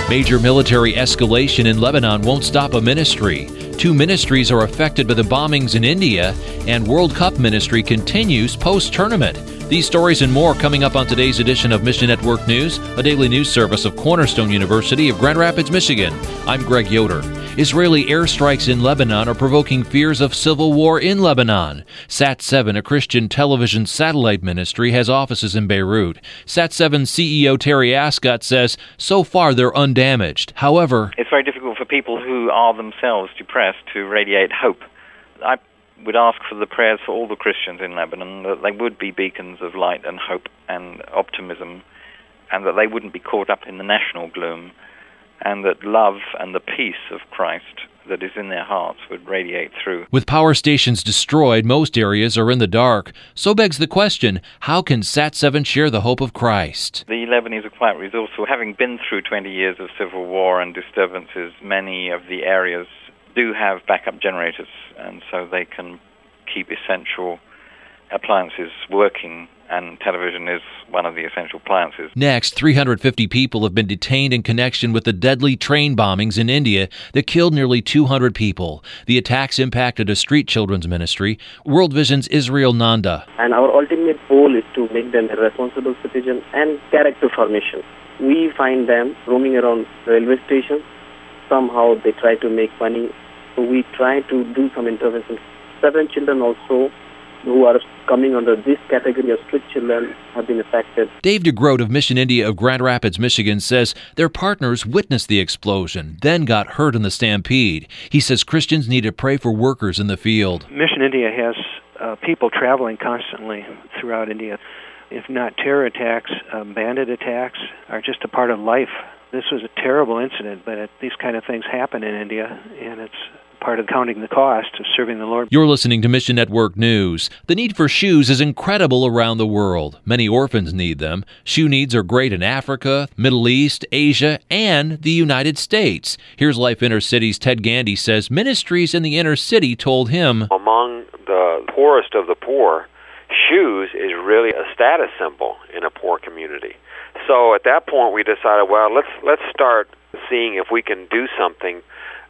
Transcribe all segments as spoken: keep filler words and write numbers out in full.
Major military escalation in Lebanon won't stop a ministry. Two ministries are affected by the bombings in India, and World Cup ministry continues post-tournament. These stories and more coming up on today's edition of Mission Network News, a daily news service of Cornerstone University of Grand Rapids, Michigan. I'm Greg Yoder. Israeli airstrikes in Lebanon are provoking fears of civil war in Lebanon. Sat seven, a Christian television satellite ministry, has offices in Beirut. Sat seven C E O Terry Ascott says so far they're undamaged. However, it's very difficult for people who are themselves depressed to radiate hope. I would ask for the prayers for all the Christians in Lebanon, that they would be beacons of light and hope and optimism, and that they wouldn't be caught up in the national gloom, and that love and the peace of Christ that is in their hearts would radiate through. With power stations destroyed, most areas are in the dark. So begs the question, how can Sat seven share the hope of Christ? The Lebanese are quite resourceful. Having been through twenty years of civil war and disturbances, many of the areas do have backup generators, and so they can keep essential appliances working, and television is one of the essential appliances. Next, three hundred fifty people have been detained in connection with the deadly train bombings in India that killed nearly two hundred people. The attacks impacted a street children's ministry, World Vision's Israel Nanda. And our ultimate goal is to make them a responsible citizen and character formation. We find them roaming around railway stations. Somehow they try to make money. So we try to do some interventions. Seven children also who are coming under this category of street children have been affected. Dave DeGroat of Mission India of Grand Rapids, Michigan, says their partners witnessed the explosion, then got hurt in the stampede. He says Christians need to pray for workers in the field. Mission India has uh, people traveling constantly throughout India. If not terror attacks, um, bandit attacks are just a part of life. This was a terrible incident, but it, these kind of things happen in India, and it's part of counting the cost of serving the Lord. You're listening to Mission Network News. The need for shoes is incredible around the world. Many orphans need them. Shoe needs are great in Africa, Middle East, Asia, and the United States. Here's Life Inner City's Ted Gandy says ministries in the inner city told him, among the poorest of the poor, shoes is really a status symbol in a poor community. So at that point we decided, well, let's let's start seeing if we can do something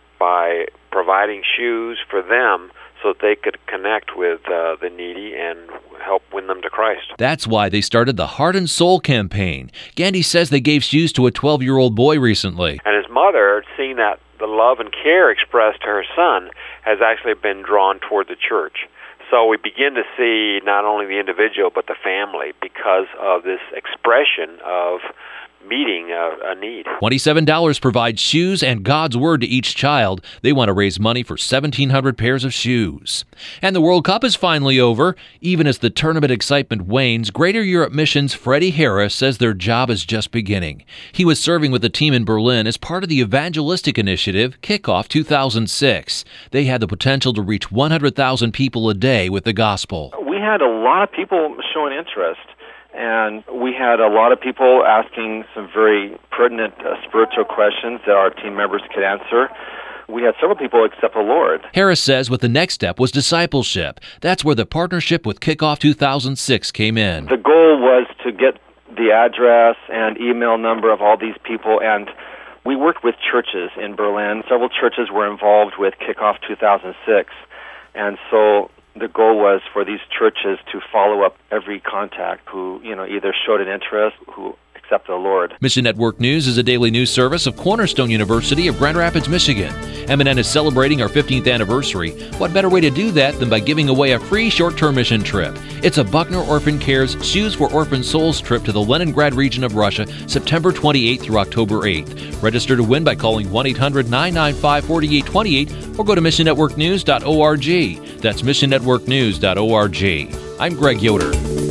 by providing shoes for them so that they could connect with uh, the needy and help win them to Christ. That's why they started the Heart and Soul campaign. Gandy says they gave shoes to a twelve-year-old boy recently. And his mother, seeing that the love and care expressed to her son, has actually been drawn toward the church. So we begin to see not only the individual but the family because of this expression of meeting a, a need. twenty-seven dollars provides shoes and God's Word to each child. They want to raise money for seventeen hundred pairs of shoes. And the World Cup is finally over. Even as the tournament excitement wanes, Greater Europe Mission's Freddie Harris says their job is just beginning. He was serving with the team in Berlin as part of the evangelistic initiative Kickoff two thousand six. They had the potential to reach one hundred thousand people a day with the gospel. We had a lot of people showing interest. And we had a lot of people asking some very pertinent uh, spiritual questions that our team members could answer. We had several people accept the Lord. Harris says what the next step was discipleship. That's where the partnership with Kickoff two thousand six came in. The goal was to get the address and email number of all these people, and we worked with churches in Berlin. Several churches were involved with Kickoff two thousand six, and so the goal was for these churches to follow up every contact who, you know, either showed an interest, who accepted the Lord. Mission Network News is a daily news service of Cornerstone University of Grand Rapids, Michigan. M and N is celebrating our fifteenth anniversary. What better way to do that than by giving away a free short-term mission trip? It's a Buckner Orphan Cares Shoes for Orphan Souls trip to the Leningrad region of Russia, September twenty-eighth through October eighth. Register to win by calling one eight hundred nine nine five four eight two eight or go to mission network news dot org. That's mission network news dot org. I'm Greg Yoder.